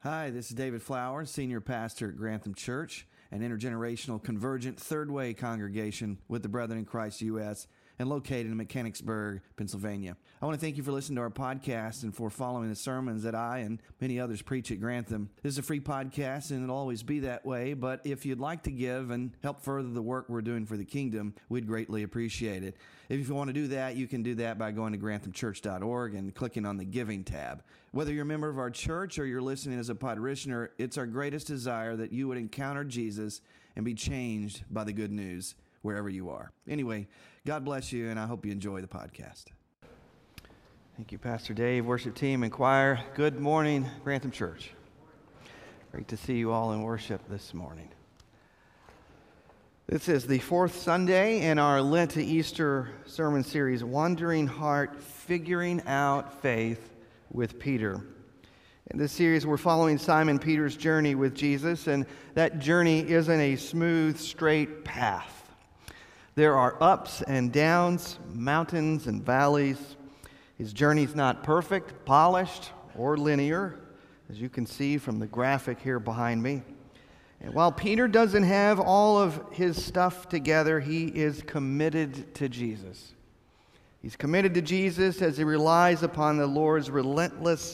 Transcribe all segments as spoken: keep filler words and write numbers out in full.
Hi, this is David Flowers, Senior Pastor at Grantham Church, an intergenerational convergent third way congregation with the Brethren in Christ U S and located in Mechanicsburg, Pennsylvania. I want to thank you for listening to our podcast and for following the sermons that I and many others preach at Grantham. This is a free podcast and it'll always be that way, but if you'd like to give and help further the work we're doing for the kingdom, we'd greatly appreciate it. If you want to do that, you can do that by going to grantham church dot org and clicking on the Giving tab. Whether you're a member of our church or you're listening as a parishioner, it's our greatest desire that you would encounter Jesus and be changed by the good news wherever you are. Anyway, God bless you, and I hope you enjoy the podcast. Thank you, Pastor Dave, worship team, and choir. Good morning, Grantham Church. Great to see you all in worship this morning. This is the fourth Sunday in our Lent to Easter sermon series, Wandering Heart, Figuring Out Faith with Peter. In this series, we're following Simon Peter's journey with Jesus, and that journey isn't a smooth, straight path. There are ups and downs, mountains and valleys. His journey's not perfect, polished, or linear, as you can see from the graphic here behind me. And while Peter doesn't have all of his stuff together, he is committed to Jesus. He's committed to Jesus as he relies upon the Lord's relentless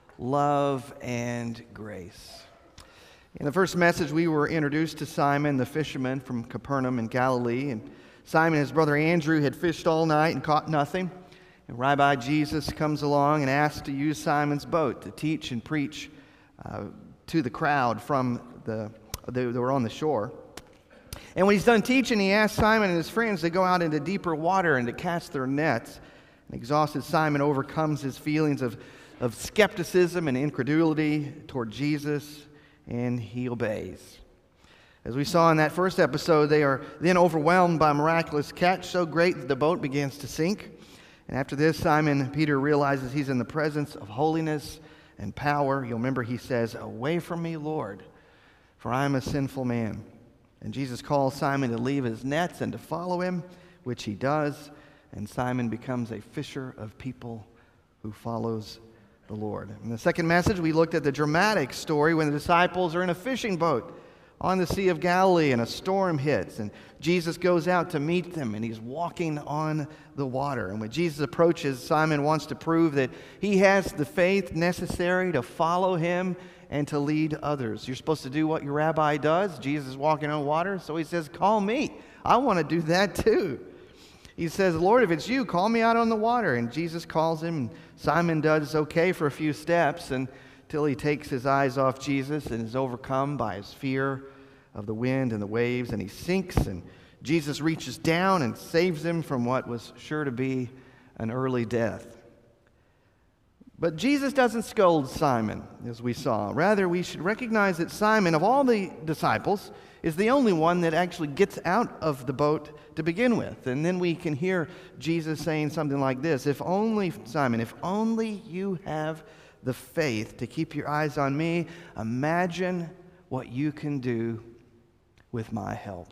love and grace. In the first message, we were introduced to Simon, the fisherman from Capernaum in Galilee. And Simon and his brother Andrew had fished all night and caught nothing. And Rabbi Jesus comes along and asks to use Simon's boat to teach and preach uh, to the crowd from the they were on the shore. And when he's done teaching, he asks Simon and his friends to go out into deeper water and to cast their nets. And exhausted Simon overcomes his feelings of, of skepticism and incredulity toward Jesus, and he obeys. As we saw in that first episode, they are then overwhelmed by a miraculous catch so great that the boat begins to sink. And after this, Simon Peter realizes he's in the presence of holiness and power. You'll remember he says, "Away from me, Lord, for I am a sinful man." And Jesus calls Simon to leave his nets and to follow him, which he does. And Simon becomes a fisher of people who follows the Lord. In the second message, we looked at the dramatic story when the disciples are in a fishing boat on the Sea of Galilee and a storm hits. And Jesus goes out to meet them and he's walking on the water. And when Jesus approaches, Simon wants to prove that he has the faith necessary to follow him and to lead others. You're supposed to do what your rabbi does. Jesus is walking on water, so he says, "Call me. I want to do that too." He says, "Lord, if it's you, call me out on the water." And Jesus calls him, and Simon does okay for a few steps until he takes his eyes off Jesus and is overcome by his fear of the wind and the waves, and he sinks, and Jesus reaches down and saves him from what was sure to be an early death. But Jesus doesn't scold Simon, as we saw. Rather, we should recognize that Simon, of all the disciples, is the only one that actually gets out of the boat to begin with. And then we can hear Jesus saying something like this: "If only, Simon, if only you have the faith to keep your eyes on me, imagine what you can do with my help."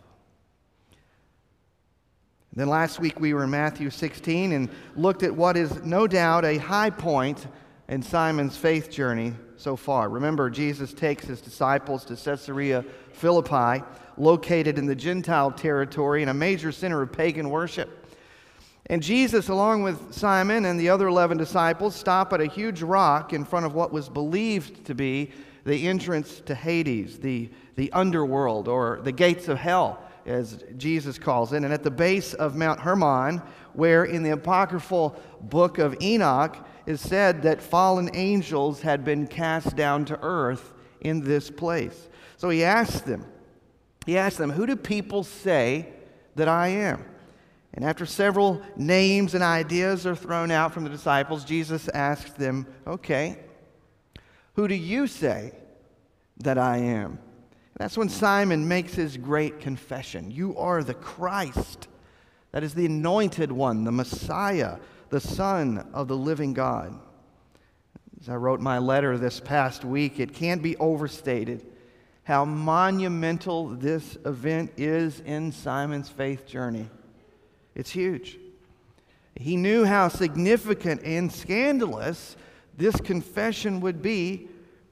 Then last week we were in Matthew sixteen and looked at what is no doubt a high point in Simon's faith journey so far. Remember, Jesus takes his disciples to Caesarea Philippi, located in the Gentile territory and a major center of pagan worship. And Jesus, along with Simon and the other eleven disciples, stop at a huge rock in front of what was believed to be the entrance to Hades, the, the underworld, or the gates of hell, as Jesus calls it. And at the base of Mount Hermon, where in the apocryphal book of Enoch is said that fallen angels had been cast down to earth in this place. So he asks them, he asks them, "Who do people say that I am?" And after several names and ideas are thrown out from the disciples, Jesus asks them, "Okay, who do you say that I am?" And that's when Simon makes his great confession. "You are the Christ." That is the anointed one, the Messiah, the Son of the living God. As I wrote my letter this past week, it can't be overstated how monumental this event is in Simon's faith journey. It's huge. He knew how significant and scandalous this confession would be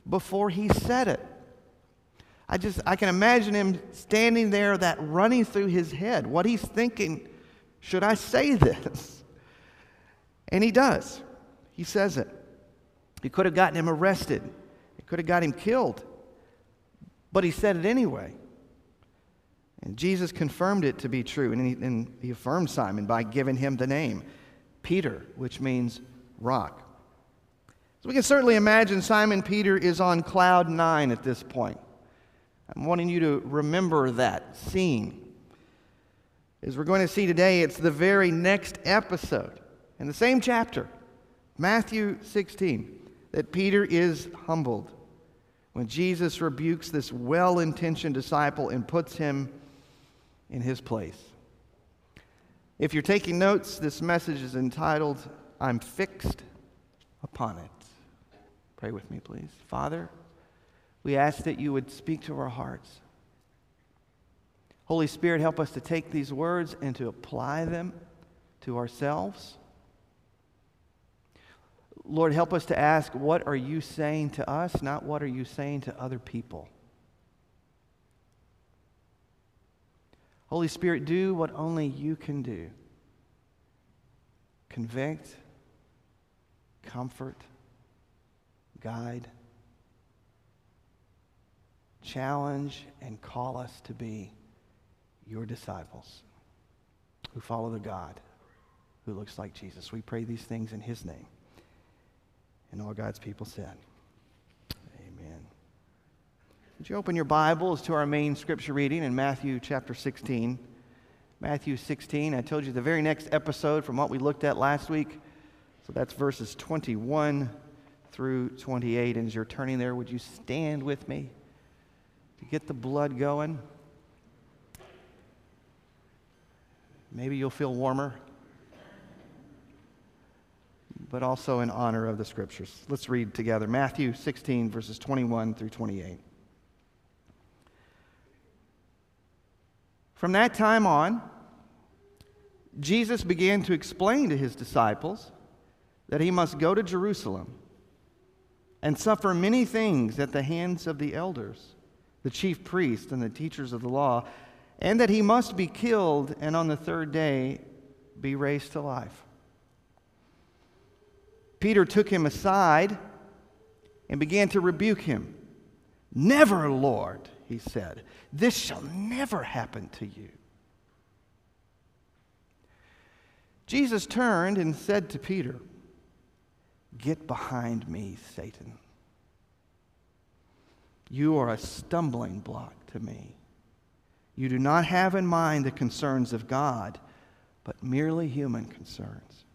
before he said it. I just, I can imagine him standing there, that running through his head, what he's thinking, should I say this? And he does. He says it. It could have gotten him arrested. It could have got him killed. But he said it anyway. And Jesus confirmed it to be true. And he, and he affirmed Simon by giving him the name Peter, which means rock. So we can certainly imagine Simon Peter is on cloud nine at this point. I'm wanting you to remember that scene. As we're going to see today, it's the very next episode in the same chapter, Matthew sixteen, that Peter is humbled when Jesus rebukes this well-intentioned disciple and puts him in his place. If you're taking notes, this message is entitled, I'm Fixed Upon It. Pray with me, please. Father, we ask that you would speak to our hearts. Holy Spirit, help us to take these words and to apply them to ourselves. Lord, help us to ask, what are you saying to us, not what are you saying to other people? Holy Spirit, do what only you can do. Convict, comfort, guide, challenge, and call us to be your disciples who follow the God who looks like Jesus. We pray these things in his name. And all God's people said, amen. Would you open your Bibles to our main scripture reading in Matthew chapter sixteen. Matthew sixteen, I told you the very next episode from what we looked at last week. So that's verses twenty-one through twenty-eight. And as you're turning there, would you stand with me to get the blood going? Maybe you'll feel warmer, but also in honor of the scriptures. Let's read together. Matthew sixteen, verses twenty-one through twenty-eight. From that time on, Jesus began to explain to his disciples that he must go to Jerusalem and suffer many things at the hands of the elders, the chief priests, and the teachers of the law, and that he must be killed and on the third day be raised to life. Peter took him aside and began to rebuke him. Never, Lord, he said, this shall never happen to you. Jesus turned and said to Peter, get behind me, Satan. You are a stumbling block to me. You do not have in mind the concerns of God, but merely human concerns.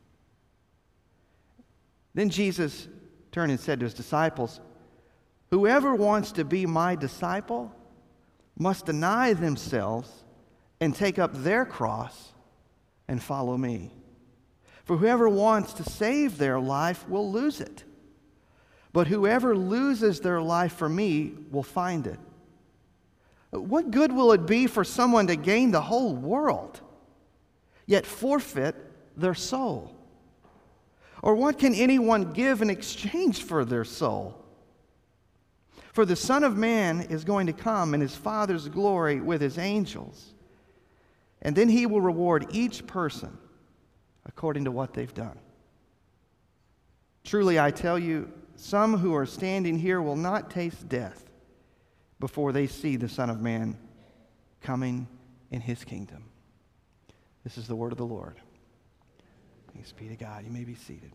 Then Jesus turned and said to his disciples, whoever wants to be my disciple must deny themselves and take up their cross and follow me. For whoever wants to save their life will lose it. But whoever loses their life for me will find it. What good will it be for someone to gain the whole world, yet forfeit their soul? Or what can anyone give in exchange for their soul? For the Son of Man is going to come in his Father's glory with his angels, and then he will reward each person according to what they've done. Truly, I tell you, some who are standing here will not taste death before they see the Son of Man coming in his kingdom. This is the word of the Lord. Thanks be to God. You may be seated.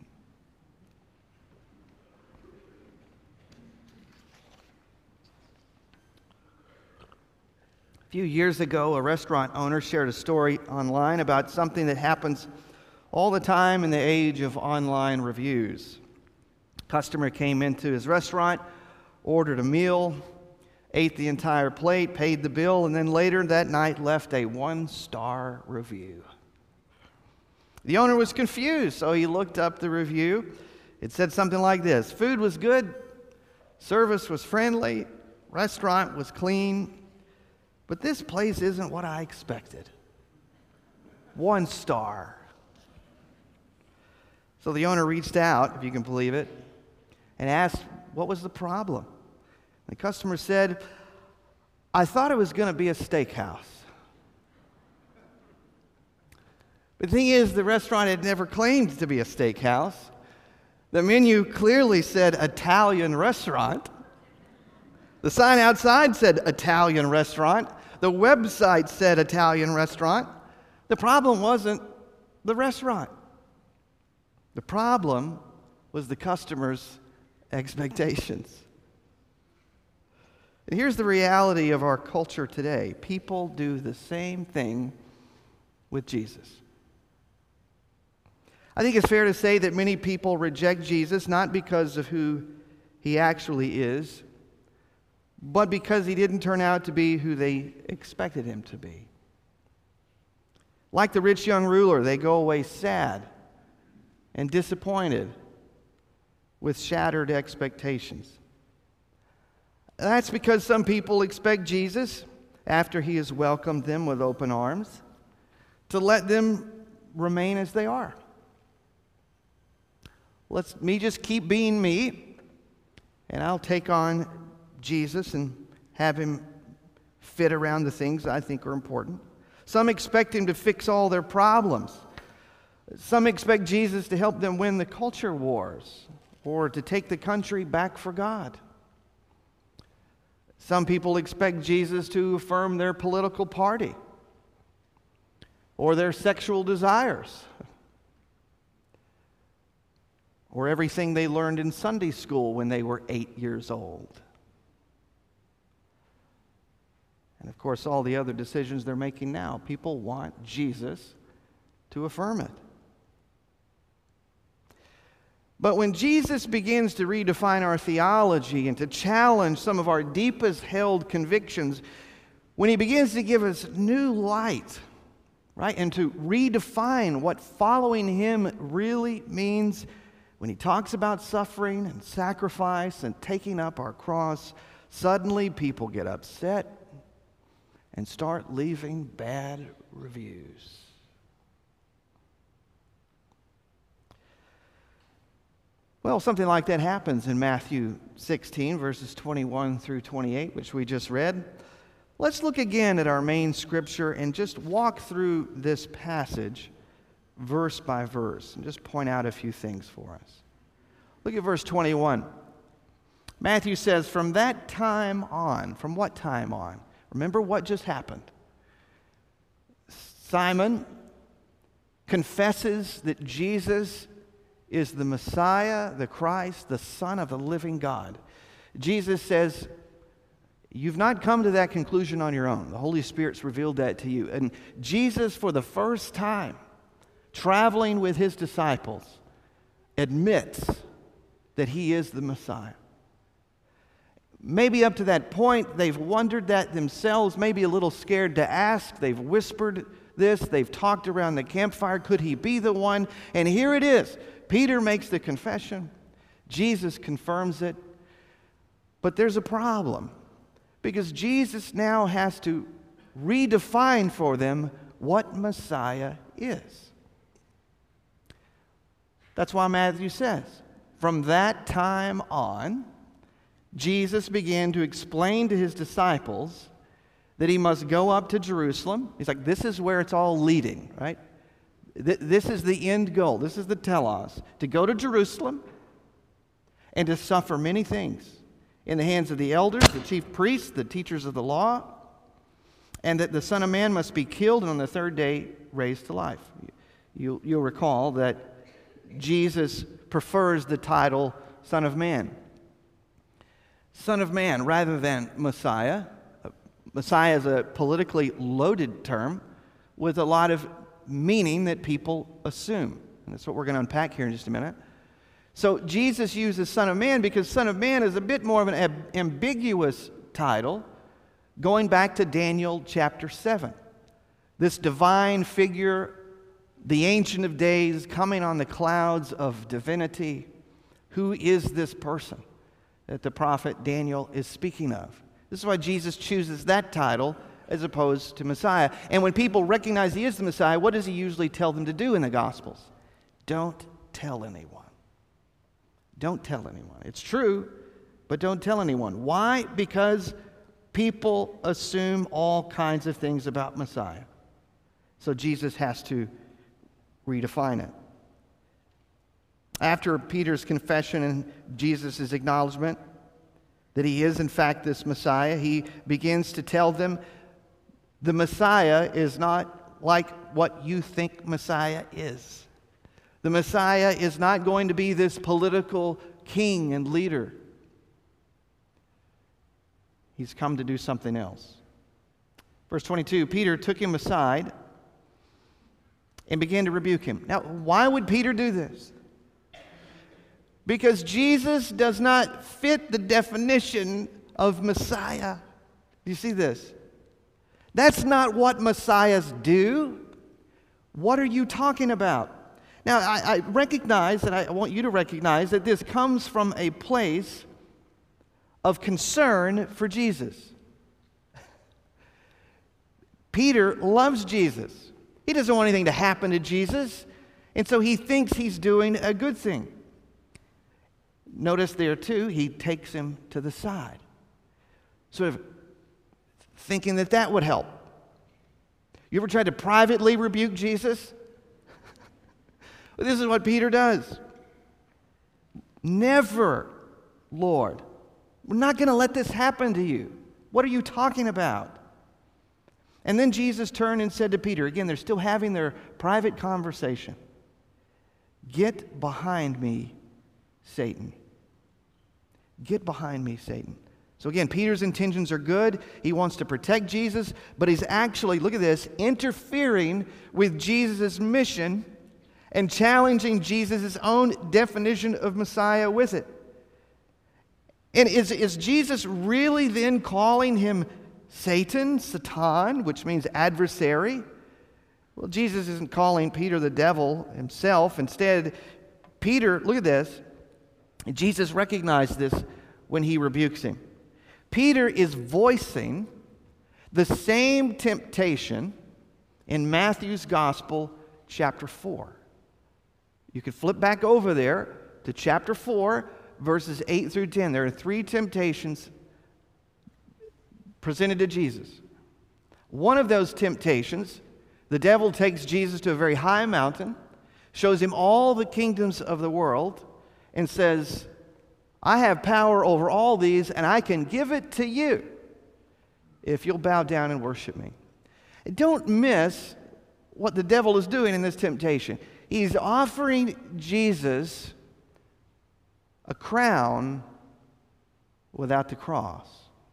A few years ago, a restaurant owner shared a story online about something that happens all the time in the age of online reviews. A customer came into his restaurant, ordered a meal, ate the entire plate, paid the bill, and then later that night left a one-star review. The owner was confused, so he looked up the review. It said something like this: food was good, service was friendly, restaurant was clean, but this place isn't what I expected. One star. So the owner reached out, if you can believe it, and asked what was the problem. The customer said, "I thought it was going to be a steakhouse." But the thing is, the restaurant had never claimed to be a steakhouse. The menu clearly said Italian restaurant. The sign outside said Italian restaurant. The website said Italian restaurant. The problem wasn't the restaurant. The problem was the customer's expectations. And here's the reality of our culture today. People do the same thing with Jesus. I think it's fair to say that many people reject Jesus not because of who he actually is, but because he didn't turn out to be who they expected him to be. Like the rich young ruler, they go away sad and disappointed with shattered expectations. That's because some people expect Jesus, after he has welcomed them with open arms, to let them remain as they are. Let me just keep being me, and I'll take on Jesus and have him fit around the things I think are important. Some expect him to fix all their problems. Some expect Jesus to help them win the culture wars or to take the country back for God. Some people expect Jesus to affirm their political party or their sexual desires or everything they learned in Sunday school when they were eight years old. And of course, all the other decisions they're making now, people want Jesus to affirm it. But when Jesus begins to redefine our theology and to challenge some of our deepest held convictions, when he begins to give us new light, right, and to redefine what following him really means, when he talks about suffering and sacrifice and taking up our cross, suddenly people get upset and start leaving bad reviews. Well, something like that happens in Matthew sixteen, verses twenty-one through twenty-eight, which we just read. Let's look again at our main scripture and just walk through this passage verse by verse and just point out a few things for us. Look at verse twenty-one. Matthew says, "From that time on," from what time on? Remember what just happened. Simon confesses that Jesus is the Messiah, the Christ, the Son of the living God. Jesus says, you've not come to that conclusion on your own. The Holy Spirit's revealed that to you. And Jesus, for the first time, traveling with his disciples, admits that he is the Messiah. Maybe up to that point, they've wondered that themselves, maybe a little scared to ask. They've whispered this. They've talked around the campfire. Could he be the one? And here it is. Peter makes the confession. Jesus confirms it. But there's a problem, because Jesus now has to redefine for them what Messiah is. That's why Matthew says, from that time on, Jesus began to explain to his disciples that he must go up to Jerusalem. He's like, this is where it's all leading, right? Th- this is the end goal. This is the telos. To go to Jerusalem and to suffer many things in the hands of the elders, the chief priests, the teachers of the law, and that the Son of Man must be killed and on the third day raised to life. You, you'll recall that Jesus prefers the title Son of Man. Son of Man rather than Messiah. Messiah is a politically loaded term with a lot of meaning that people assume. And that's what we're going to unpack here in just a minute. So Jesus uses Son of Man because Son of Man is a bit more of an ab- ambiguous title, going back to Daniel chapter seven. This divine figure, the Ancient of Days, coming on the clouds of divinity. Who is this person that the prophet Daniel is speaking of? This is why Jesus chooses that title as opposed to Messiah. And when people recognize he is the Messiah, what does he usually tell them to do in the Gospels? Don't tell anyone. Don't tell anyone. It's true. but don't tell anyone. Why? Because people assume all kinds of things about Messiah. So Jesus has to redefine it. After Peter's confession and Jesus' acknowledgement that he is in fact this Messiah, he begins to tell them the Messiah is not like what you think Messiah is. The Messiah is not going to be this political king and leader. He's come to do something else. Verse twenty-two, Peter took him aside and began to rebuke him. Now, why would Peter do this? Because Jesus does not fit the definition of Messiah. Do you see this? That's not what Messiahs do. What are you talking about? Now, I, I recognize, and I want you to recognize, that this comes from a place of concern for Jesus. Peter loves Jesus. He doesn't want anything to happen to Jesus, and so he thinks he's doing a good thing. Notice there, too, he takes him to the side, sort of thinking that that would help. You ever tried to privately rebuke Jesus? Well, this is what Peter does. Never, Lord. We're not going to let this happen to you. What are you talking about? And then Jesus turned and said to Peter, again, they're still having their private conversation, "Get behind me, Satan. Get behind me, Satan." So again, Peter's intentions are good. He wants to protect Jesus, but he's actually, look at this, interfering with Jesus' mission and challenging Jesus' own definition of Messiah with it. And is, is Jesus really then calling him Satan, Satan, which means adversary? Well, Jesus isn't calling Peter the devil himself. Instead, Peter, look at this, Jesus recognized this when he rebukes him. Peter is voicing the same temptation in Matthew's Gospel, chapter four. You could flip back over there to chapter four, verses eight through ten. There are three temptations presented to Jesus. One of those temptations, the devil takes Jesus to a very high mountain, shows him all the kingdoms of the world, and says, "I have power over all these, and I can give it to you if you'll bow down and worship me." Don't miss what the devil is doing in this temptation. He's offering Jesus a crown without the cross.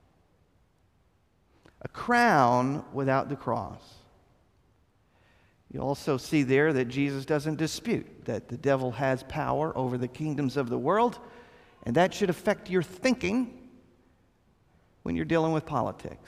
A crown without the cross. You also see there that Jesus doesn't dispute that the devil has power over the kingdoms of the world, and that should affect your thinking when you're dealing with politics.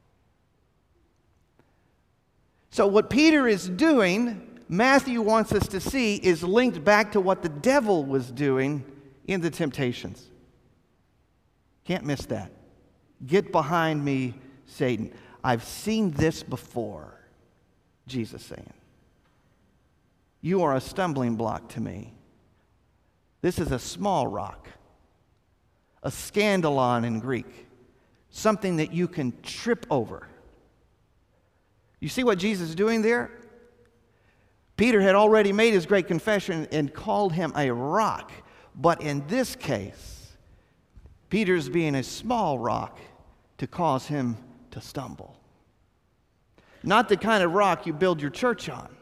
So what Peter is doing, Matthew wants us to see, is linked back to what the devil was doing in the temptations. Can't miss that. "Get behind me, Satan." I've seen this before, Jesus saying. "You are a stumbling block to me. This is a small rock, a scandalon in Greek, something that you can trip over." You see what Jesus is doing there? Peter had already made his great confession and called him a rock. But in this case, Peter's being a small rock to cause him to stumble. Not the kind of rock you build your church on.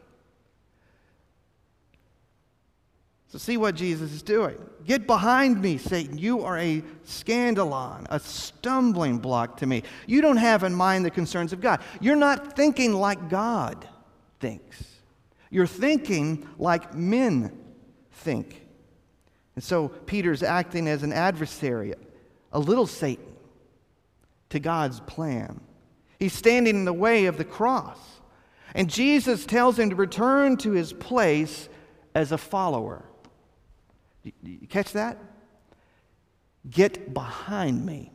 So see what Jesus is doing. "Get behind me, Satan. You are a scandalon, a stumbling block to me." You don't have in mind the concerns of God. You're not thinking like God thinks. You're thinking like men think. And so Peter's acting as an adversary, a little Satan, to God's plan. He's standing in the way of the cross. And Jesus tells him to return to his place as a follower. You catch that? "Get behind me."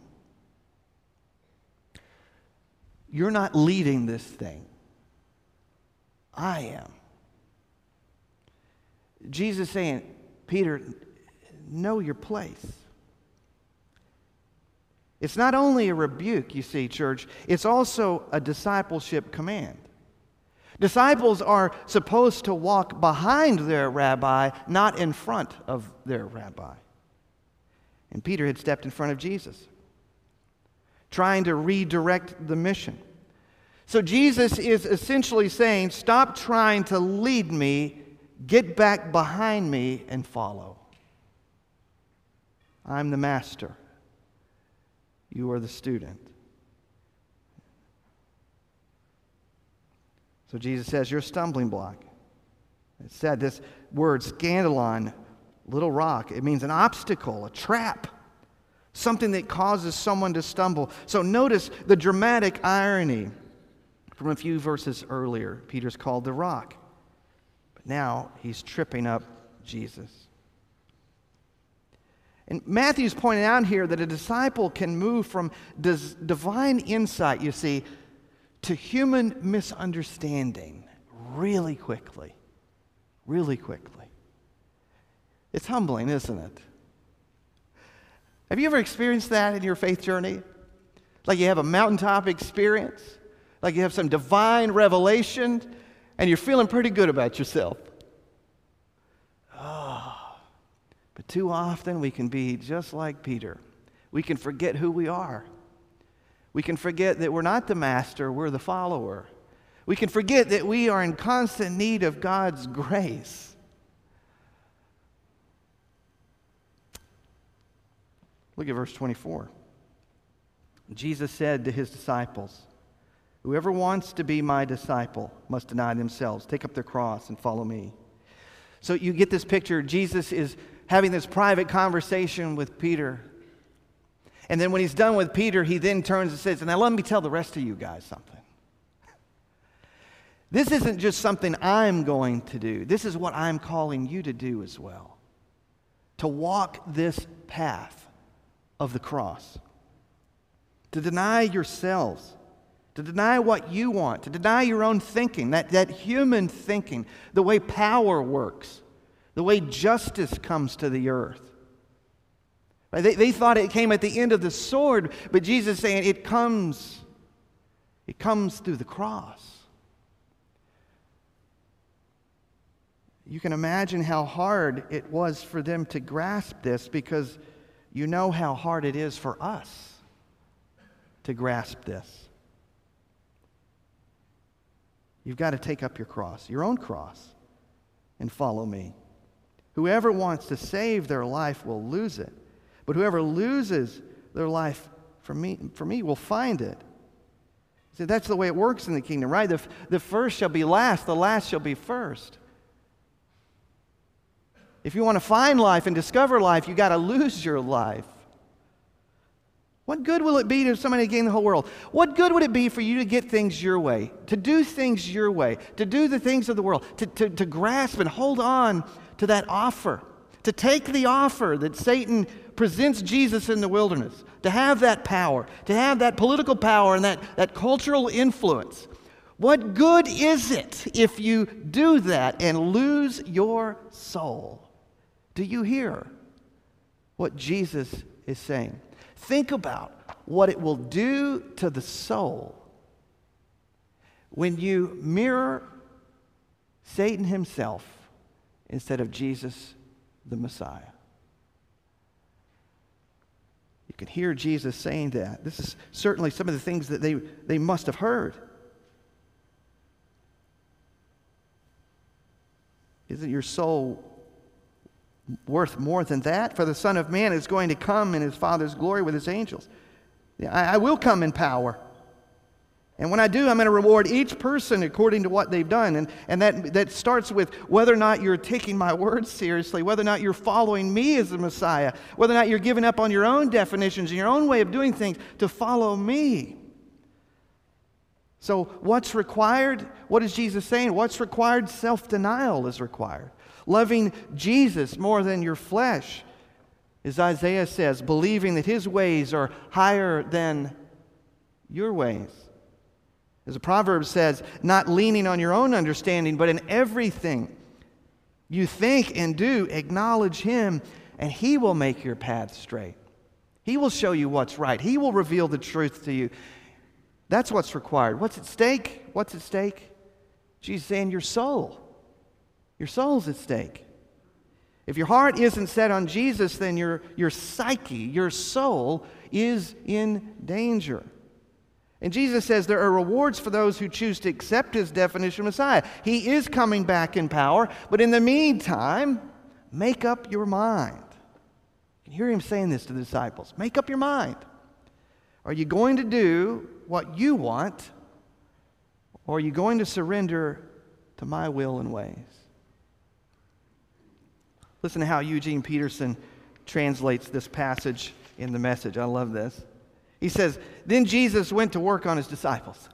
You're not leading this thing. I am. Jesus saying, "Peter, know your place. It's not only a rebuke, you see, church, it's also a discipleship command. Disciples are supposed to walk behind their rabbi, not in front of their rabbi. And Peter had stepped in front of Jesus, trying to redirect the mission. So Jesus is essentially saying, stop trying to lead me, get back behind me and follow. I'm the master. You are the student. So Jesus says, you're a stumbling block. It said this word, scandalon, little rock. It means an obstacle, a trap, something that causes someone to stumble. So notice the dramatic irony from a few verses earlier. Peter's called the rock, but now he's tripping up Jesus. And Matthew's pointing out here that a disciple can move from dis- divine insight, you see, to human misunderstanding really quickly. Really quickly. It's humbling, isn't it? Have you ever experienced that in your faith journey? Like you have a mountaintop experience? Like you have some divine revelation and you're feeling pretty good about yourself? Oh. But too often we can be just like Peter. We can forget who we are. We can forget that we're not the master, we're the follower. We can forget that we are in constant need of God's grace. Look at verse twenty-four. Jesus said to his disciples, whoever wants to be my disciple must deny themselves, take up their cross and follow me. So you get this picture. Jesus is having this private conversation with Peter. And then when he's done with Peter, he then turns and says, now let me tell the rest of you guys something. This isn't just something I'm going to do. This is what I'm calling you to do as well. To walk this path of the cross. To deny yourselves. To deny what you want. To deny your own thinking. That, that human thinking. The way power works. The way justice comes to the earth. They, they thought it came at the end of the sword, but Jesus is saying it comes, it comes through the cross. You can imagine how hard it was for them to grasp this, because you know how hard it is for us to grasp this. You've got to take up your cross, your own cross, and follow me. Whoever wants to save their life will lose it. But whoever loses their life for me, for me will find it. See, that's the way it works in the kingdom, right? The, the first shall be last, the last shall be first. If you want to find life and discover life, you got to lose your life. What good will it be to somebody to gain the whole world? What good would it be for you to get things your way, to do things your way, to do the things of the world, to, to, to grasp and hold on to that offer, to take the offer that Satan presents Jesus in the wilderness, to have that power, to have that political power and that, that cultural influence? What good is it if you do that and lose your soul? Do you hear what Jesus is saying? Think about what it will do to the soul when you mirror Satan himself instead of Jesus, the Messiah. You can hear Jesus saying that. This is certainly some of the things that they, they must have heard. Isn't your soul worth more than that? For the Son of Man is going to come in his Father's glory with his angels. I, I will come in power. And when I do, I'm going to reward each person according to what they've done. And, and that, that starts with whether or not you're taking my words seriously, whether or not you're following me as the Messiah, whether or not you're giving up on your own definitions and your own way of doing things to follow me. So what's required? What is Jesus saying? What's required? Self-denial is required. Loving Jesus more than your flesh. As Isaiah says, believing that his ways are higher than your ways. As the proverb says, not leaning on your own understanding, but in everything you think and do, acknowledge him, and he will make your path straight. He will show you what's right. He will reveal the truth to you. That's what's required. What's at stake? What's at stake? Jesus saying your soul. Your soul's at stake. If your heart isn't set on Jesus, then your, your psyche, your soul, is in danger. And Jesus says there are rewards for those who choose to accept his definition of Messiah. He is coming back in power, but in the meantime, make up your mind. You can hear him saying this to the disciples. Make up your mind. Are you going to do what you want, or are you going to surrender to my will and ways? Listen to how Eugene Peterson translates this passage in the Message. I love this. He says, then Jesus went to work on his disciples.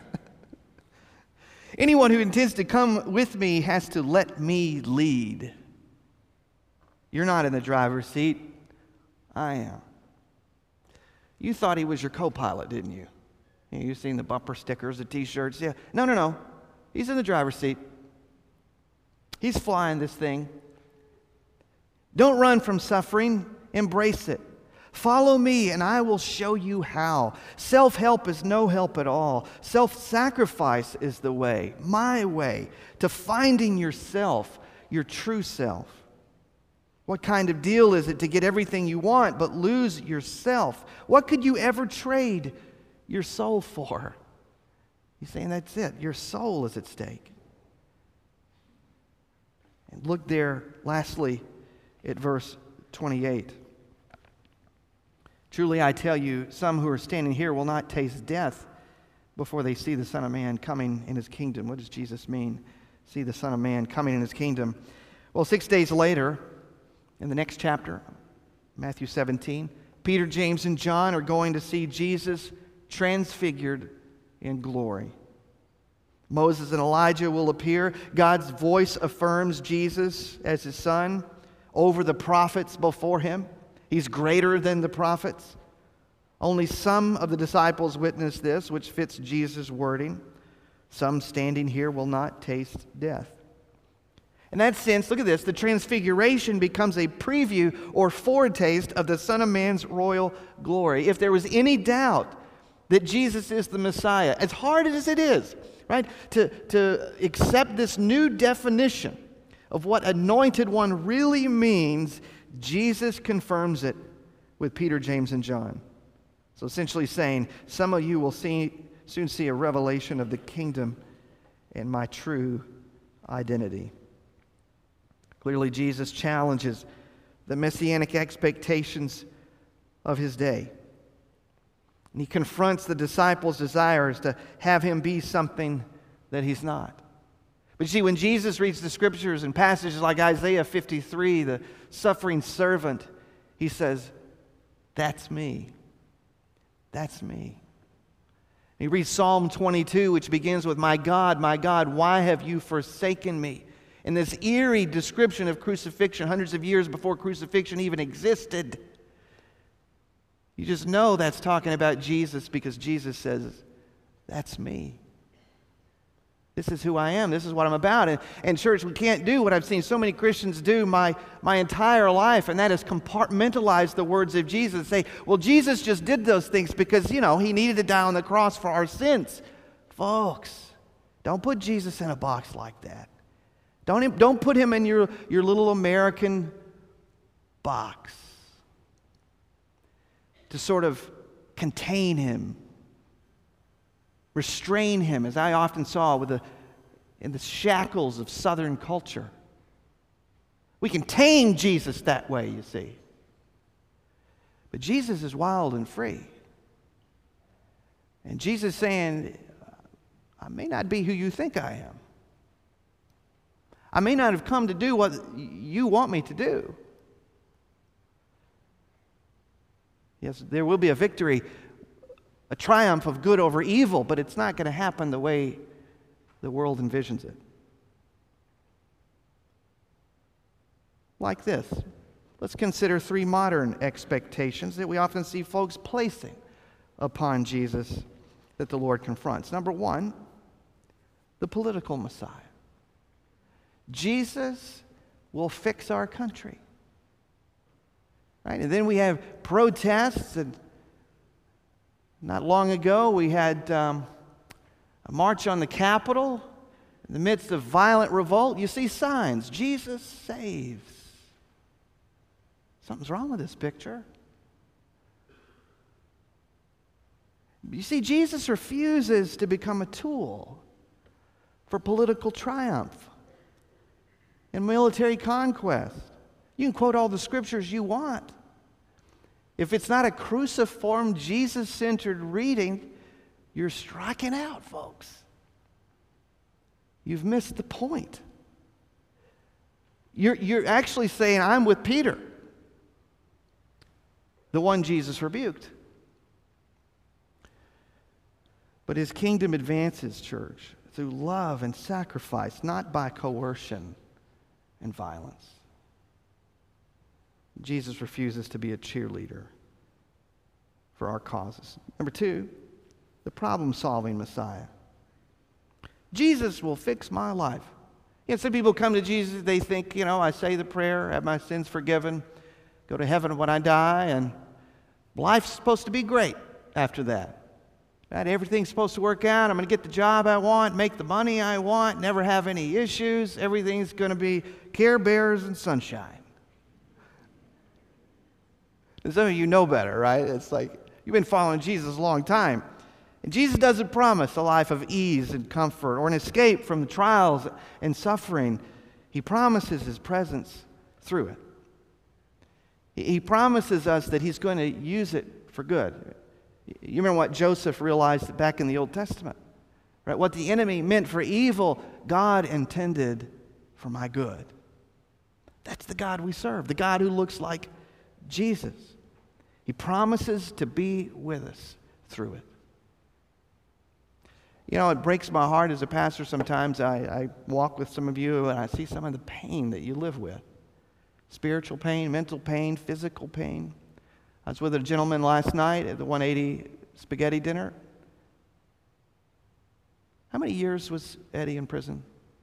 Anyone who intends to come with me has to let me lead. You're not in the driver's seat. I am. You thought he was your co-pilot, didn't you? You know, you've seen the bumper stickers, the T-shirts. Yeah. No, no, no. He's in the driver's seat. He's flying this thing. Don't run from suffering. Embrace it. Follow me and I will show you how. Self-help is no help at all. Self-sacrifice is the way, my way, to finding yourself, your true self. What kind of deal is it to get everything you want but lose yourself? What could you ever trade your soul for? He's saying that's it. Your soul is at stake. And look there, lastly, at verse twenty-eight. Truly I tell you, some who are standing here will not taste death before they see the Son of Man coming in his kingdom. What does Jesus mean? See the Son of Man coming in his kingdom. Well, six days later, in the next chapter, Matthew seventeen, Peter, James, and John are going to see Jesus transfigured in glory. Moses and Elijah will appear. God's voice affirms Jesus as his Son over the prophets before him. He's greater than the prophets. Only some of the disciples witness this, which fits Jesus' wording. Some standing here will not taste death. In that sense, look at this, the transfiguration becomes a preview or foretaste of the Son of Man's royal glory. If there was any doubt that Jesus is the Messiah, as hard as it is, right, to, to accept this new definition of what anointed one really means, Jesus confirms it with Peter, James, and John. So essentially saying, some of you will see, soon see a revelation of the kingdom and my true identity. Clearly, Jesus challenges the messianic expectations of his day. And he confronts the disciples' desires to have him be something that he's not. But you see, when Jesus reads the scriptures and passages like Isaiah fifty-three, the suffering servant, he says, that's me. That's me. He reads Psalm twenty-two, which begins with, my God, my God, why have you forsaken me? In this eerie description of crucifixion, hundreds of years before crucifixion even existed. You just know that's talking about Jesus because Jesus says, that's me. This is who I am. This is what I'm about. And, and church, we can't do what I've seen so many Christians do my, my entire life, and that is compartmentalize the words of Jesus and say, well, Jesus just did those things because, you know, he needed to die on the cross for our sins. Folks, don't put Jesus in a box like that. Don't, don't put him in your, your little American box to sort of contain him, restrain him, as I often saw with the, in the shackles of Southern culture. We can tame Jesus that way, you see. But Jesus is wild and free. And Jesus is saying, I may not be who you think I am. I may not have come to do what you want me to do. Yes, there will be a victory, a triumph of good over evil, but it's not going to happen the way the world envisions it. Like this. Let's consider three modern expectations that we often see folks placing upon Jesus that the Lord confronts. Number one, the political Messiah. Jesus will fix our country. Right? And then we have protests. And not long ago, we had um, a march on the Capitol. In the midst of violent revolt, you see signs. Jesus saves. Something's wrong with this picture. You see, Jesus refuses to become a tool for political triumph and military conquest. You can quote all the scriptures you want. If it's not a cruciform, Jesus-centered reading, you're striking out, folks. You've missed the point. You're, you're actually saying, I'm with Peter, the one Jesus rebuked. But his kingdom advances, church, through love and sacrifice, not by coercion and violence. Jesus refuses to be a cheerleader for our causes. Number two, the problem-solving Messiah. Jesus will fix my life. You know, some people come to Jesus, they think, you know, I say the prayer, have my sins forgiven, go to heaven when I die, and life's supposed to be great after that. Right? Everything's supposed to work out. I'm going to get the job I want, make the money I want, never have any issues. Everything's going to be Care Bears and sunshine. And some of you know better, right? It's like you've been following Jesus a long time. And Jesus doesn't promise a life of ease and comfort or an escape from the trials and suffering. He promises his presence through it. He promises us that he's going to use it for good. You remember what Joseph realized back in the Old Testament, right? What the enemy meant for evil, God intended for my good. That's the God we serve, the God who looks like Jesus. He promises to be with us through it. You know, it breaks my heart as a pastor sometimes. I, I walk with some of you and I see some of the pain that you live with. Spiritual pain, mental pain, physical pain. I was with a gentleman last night at the one eighty spaghetti dinner. How many years was Eddie in prison?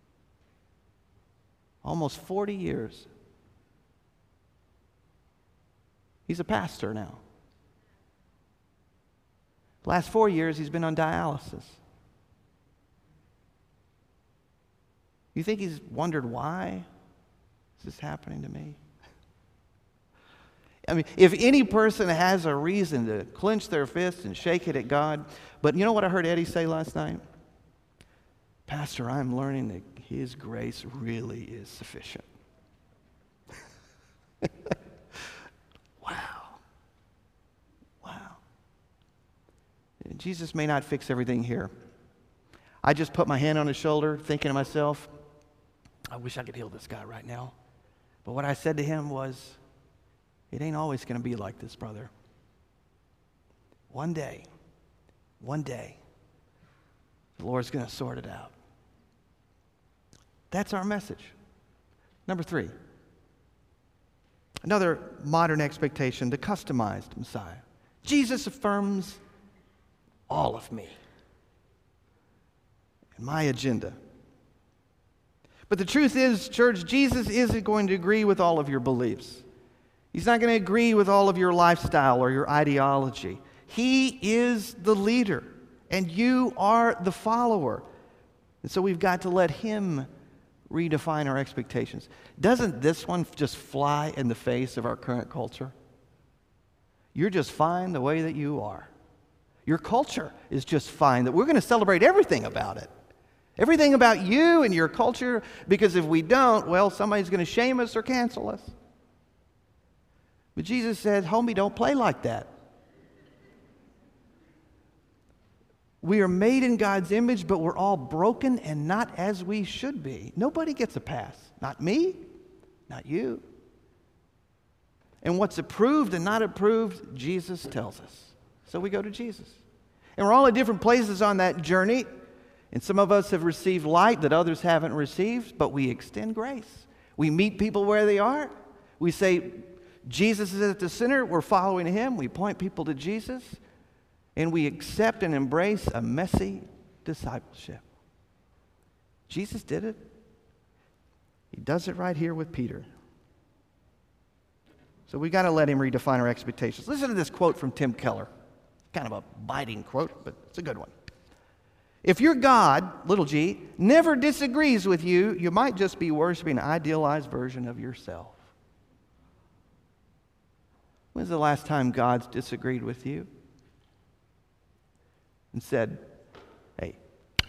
Almost forty years. He's a pastor now. The last four years he's been on dialysis. You think he's wondered why is this happening to me? I mean, if any person has a reason to clench their fists and shake it at God, but you know what I heard Eddie say last night? Pastor, I'm learning that his grace really is sufficient. Wow. Wow. Jesus may not fix everything here. I just put my hand on his shoulder, thinking to myself, I wish I could heal this guy right now. But what I said to him was, it ain't always going to be like this, brother. One day, one day, the Lord's going to sort it out. That's our message. Number three, another modern expectation, the customized Messiah. Jesus affirms all of me and my agenda. But the truth is, church, Jesus isn't going to agree with all of your beliefs. He's not going to agree with all of your lifestyle or your ideology. He is the leader, and you are the follower. And so we've got to let him redefine our expectations. Doesn't this one just fly in the face of our current culture? You're just fine the way that you are. Your culture is just fine. That we're going to celebrate everything about it. Everything about you and your culture, because if we don't, well, somebody's going to shame us or cancel us. But Jesus said, homie, don't play like that. We are made in God's image, but we're all broken and not as we should be. Nobody gets a pass. Not me, not you. And what's approved and not approved, Jesus tells us. So we go to Jesus. And we're all at different places on that journey. And some of us have received light that others haven't received, but we extend grace. We meet people where they are. We say, Jesus is at the center. We're following him. We point people to Jesus. And we accept and embrace a messy discipleship. Jesus did it. He does it right here with Peter. So we got to let him redefine our expectations. Listen to this quote from Tim Keller. Kind of a biting quote, but it's a good one. If your God, little g, never disagrees with you, you might just be worshiping an idealized version of yourself. When's the last time God's disagreed with you and said, hey,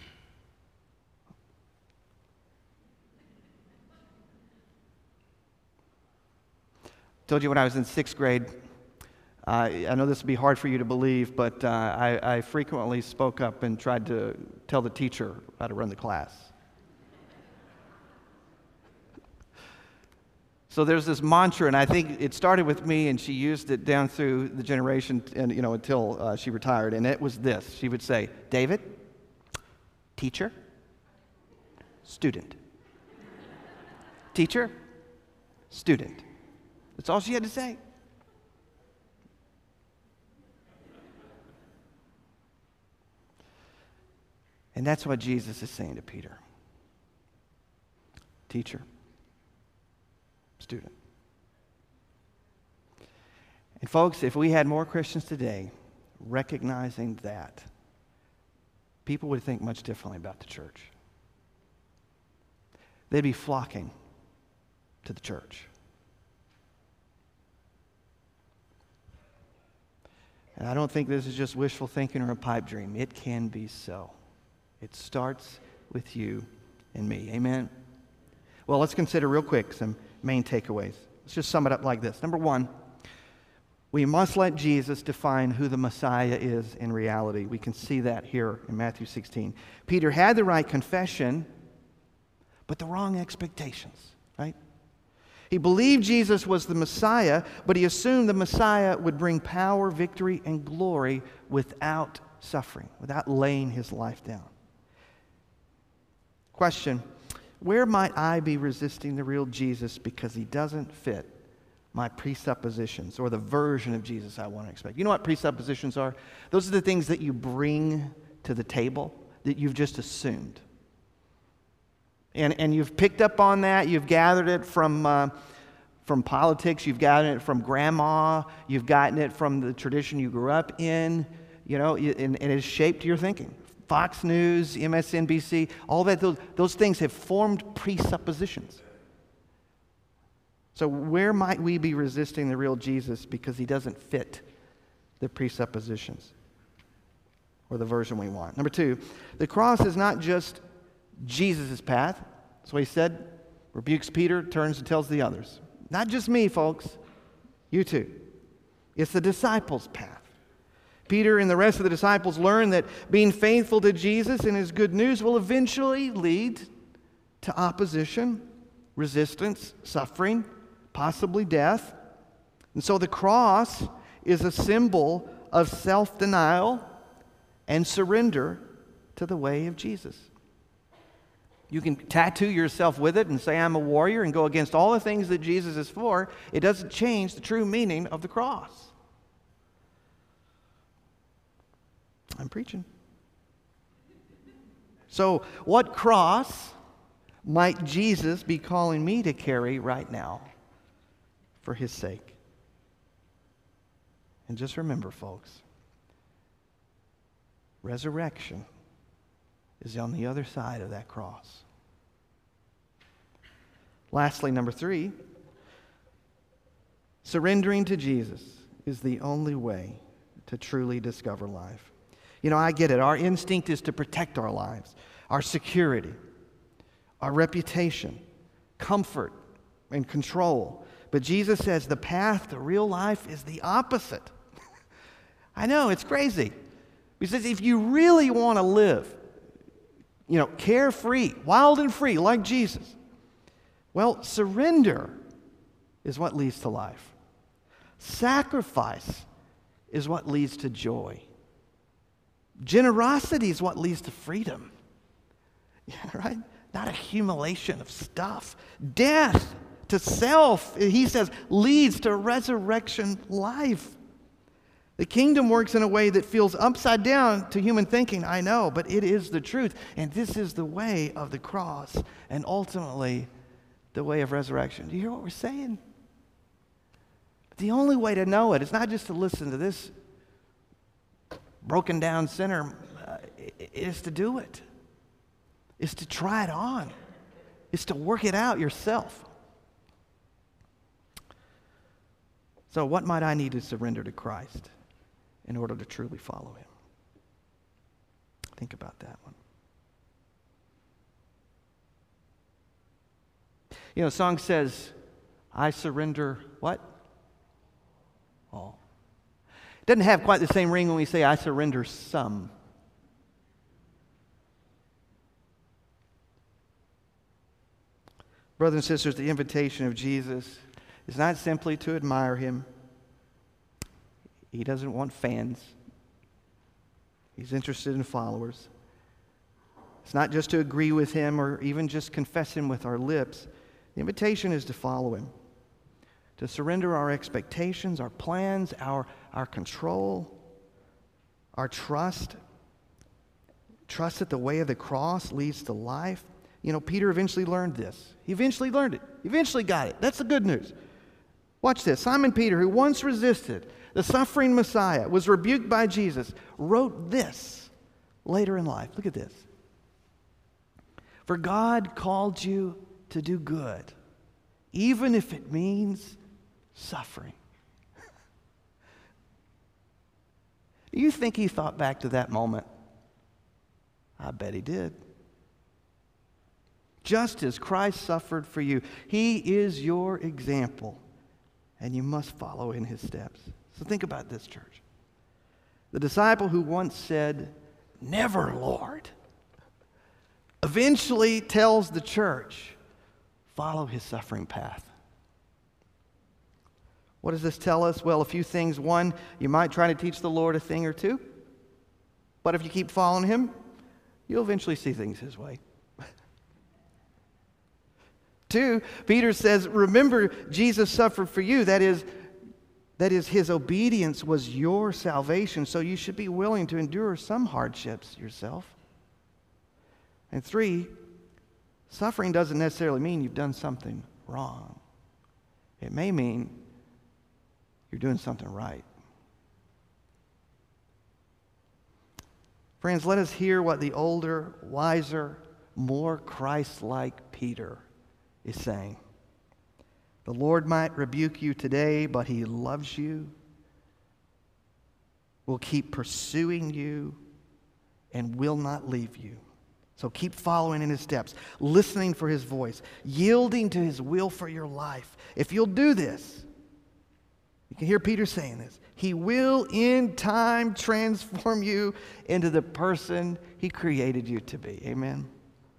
told you when I was in sixth grade, uh, I know this would be hard for you to believe, but uh, I, I frequently spoke up and tried to tell the teacher how to run the class. So there's this mantra, and I think it started with me, and she used it down through the generation, and you know, until uh, she retired. And it was this: she would say, "David, teacher, student, teacher, student." That's all she had to say. And that's what Jesus is saying to Peter. Teacher, student. And folks, if we had more Christians today recognizing that, people would think much differently about the church. They'd be flocking to the church. And I don't think this is just wishful thinking or a pipe dream. It can be so. It starts with you and me. Amen? Well, let's consider real quick some main takeaways. Let's just sum it up like this. Number one, we must let Jesus define who the Messiah is in reality. We can see that here in Matthew sixteen. Peter had the right confession, but the wrong expectations, right? He believed Jesus was the Messiah, but he assumed the Messiah would bring power, victory, and glory without suffering, without laying his life down. Question: where might I be resisting the real Jesus because he doesn't fit my presuppositions or the version of Jesus I want to expect? You know what presuppositions are? Those are the things that you bring to the table that you've just assumed. And, and you've picked up on that. You've gathered it from, uh, from politics. You've gotten it from grandma. You've gotten it from the tradition you grew up in. You know, and, and it has shaped your thinking. Fox News, M S N B C, all that, those, those things have formed presuppositions. So where might we be resisting the real Jesus because he doesn't fit the presuppositions or the version we want? Number two, the cross is not just Jesus' path. That's what he said. Rebukes Peter, turns and tells the others. Not just me, folks. You too. It's the disciples' path. Peter and the rest of the disciples learned that being faithful to Jesus and his good news will eventually lead to opposition, resistance, suffering, possibly death. And so the cross is a symbol of self-denial and surrender to the way of Jesus. You can tattoo yourself with it and say, I'm a warrior, and go against all the things that Jesus is for. It doesn't change the true meaning of the cross. I'm preaching. So, what cross might Jesus be calling me to carry right now for his sake? And just remember, folks, resurrection is on the other side of that cross. Lastly, number three, surrendering to Jesus is the only way to truly discover life. You know, I get it. Our instinct is to protect our lives, our security, our reputation, comfort, and control. But Jesus says the path to real life is the opposite. I know, it's crazy. He says if you really want to live, you know, carefree, wild and free, like Jesus, well, surrender is what leads to life. Sacrifice is what leads to joy. Generosity is what leads to freedom. Yeah, right? Not accumulation of stuff. Death to self, he says, leads to resurrection life. The kingdom works in a way that feels upside down to human thinking, I know, but it is the truth. And this is the way of the cross and ultimately the way of resurrection. Do you hear what we're saying? The only way to know it is not just to listen to this broken down sinner, uh, is to do it. Is to try it on. Is to work it out yourself. So what might I need to surrender to Christ in order to truly follow him? Think about that one. You know, the song says, I surrender what? All. It doesn't have quite the same ring when we say, I surrender some. Brothers and sisters, the invitation of Jesus is not simply to admire him. He doesn't want fans. He's interested in followers. It's not just to agree with him or even just confess him with our lips. The invitation is to follow him, to surrender our expectations, our plans, our, our control, our trust. Trust that the way of the cross leads to life. You know, Peter eventually learned this. He eventually learned it. He eventually got it. That's the good news. Watch this. Simon Peter, who once resisted the suffering Messiah, was rebuked by Jesus, wrote this later in life. Look at this. For God called you to do good, even if it means suffering. Do you think he thought back to that moment? I bet he did. Just as Christ suffered for you, he is your example, and you must follow in his steps. So think about this, church. The disciple who once said, "Never, Lord," eventually tells the church, follow his suffering path. What does this tell us? Well, a few things. One, you might try to teach the Lord a thing or two, but if you keep following him, you'll eventually see things his way. Two, Peter says, remember, Jesus suffered for you. That is, that is, his obedience was your salvation, so you should be willing to endure some hardships yourself. And three, suffering doesn't necessarily mean you've done something wrong. It may mean you're doing something right. Friends, let us hear what the older, wiser, more Christ-like Peter is saying. The Lord might rebuke you today, but he loves you, will keep pursuing you, and will not leave you. So keep following in his steps, listening for his voice, yielding to his will for your life. If you'll do this, you can hear Peter saying this, he will in time transform you into the person he created you to be. Amen.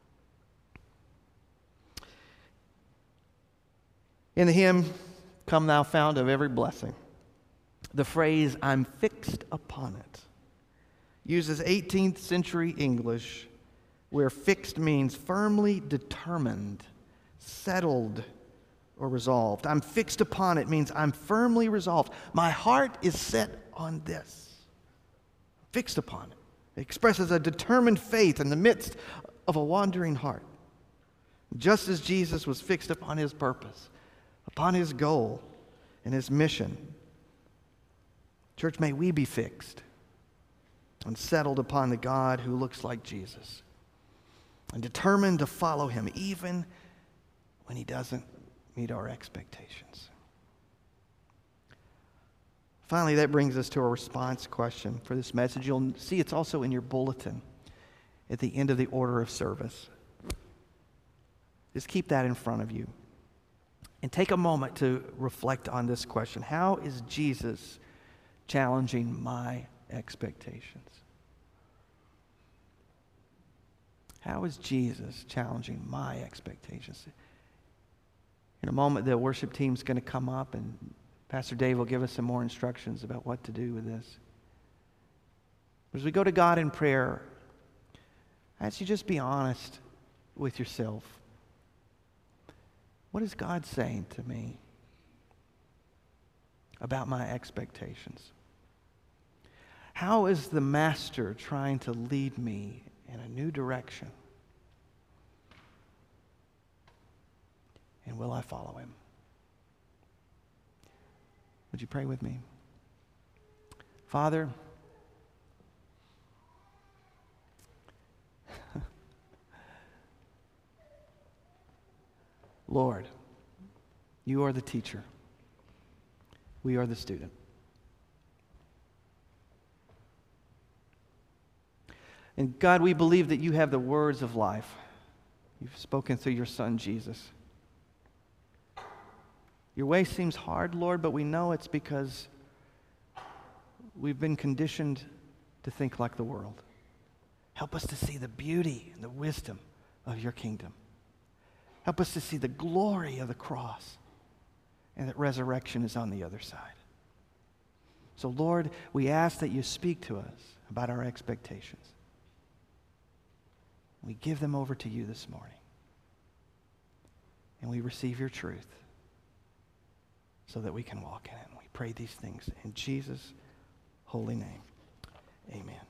In the hymn, Come Thou Fount of Every Blessing, the phrase, I'm fixed upon it, uses eighteenth century English, where fixed means firmly determined, settled, or resolved. I'm fixed upon it means I'm firmly resolved. My heart is set on this. Fixed upon it. It expresses a determined faith in the midst of a wandering heart. Just as Jesus was fixed upon his purpose, upon his goal and his mission. Church, may we be fixed and settled upon the God who looks like Jesus and determined to follow him even when he doesn't meet our expectations. Finally, that brings us to a response question for this message. You'll see it's also in your bulletin at the end of the order of service. Just keep that in front of you. And take a moment to reflect on this question. How is Jesus challenging my expectations? How is Jesus challenging my expectations? In a moment, the worship team's going to come up and Pastor Dave will give us some more instructions about what to do with this. As we go to God in prayer, I ask you just be honest with yourself. What is God saying to me about my expectations? How is the Master trying to lead me in a new direction? And will I follow him? Would you pray with me? Father, Lord, you are the teacher. We are the student. And God, we believe that you have the words of life. You've spoken through your Son, Jesus. Your way seems hard, Lord, but we know it's because we've been conditioned to think like the world. Help us to see the beauty and the wisdom of your kingdom. Help us to see the glory of the cross and that resurrection is on the other side. So, Lord, we ask that you speak to us about our expectations. We give them over to you this morning. And we receive your truth so that we can walk in it. And we pray these things in Jesus' holy name. Amen.